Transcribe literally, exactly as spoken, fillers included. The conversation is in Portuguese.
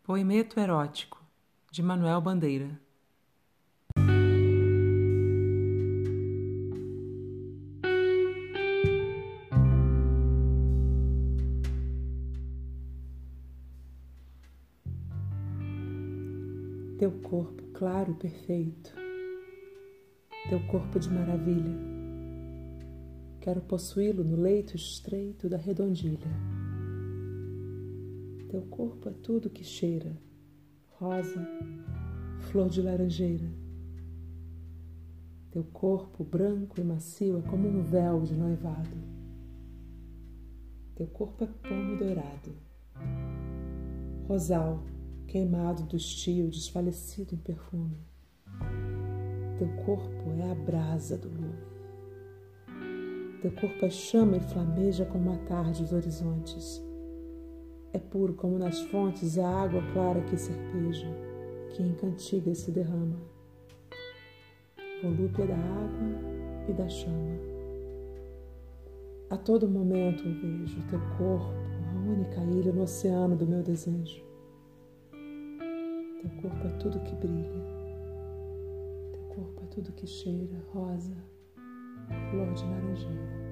Poemeto Erótico, de Manuel Bandeira. Teu corpo claro e perfeito, teu corpo de maravilha, quero possuí-lo no leito estreito da redondilha. Teu corpo é tudo que cheira, rosa, flor de laranjeira. Teu corpo branco e macio é como um véu de noivado. Teu corpo é pomo dourado, rosal queimado do estio desfalecido em perfume. Teu corpo é a brasa do lume. Teu corpo é chama e flameja como a tarde os horizontes. É puro como nas fontes a água clara que serpeja, que em cantigas se derrama. Volúpia da água e da chama. A todo momento eu vejo teu corpo, a única ilha no oceano do meu desejo. Teu corpo é tudo que brilha. Teu corpo é tudo que cheira, rosa, flor de laranjeira.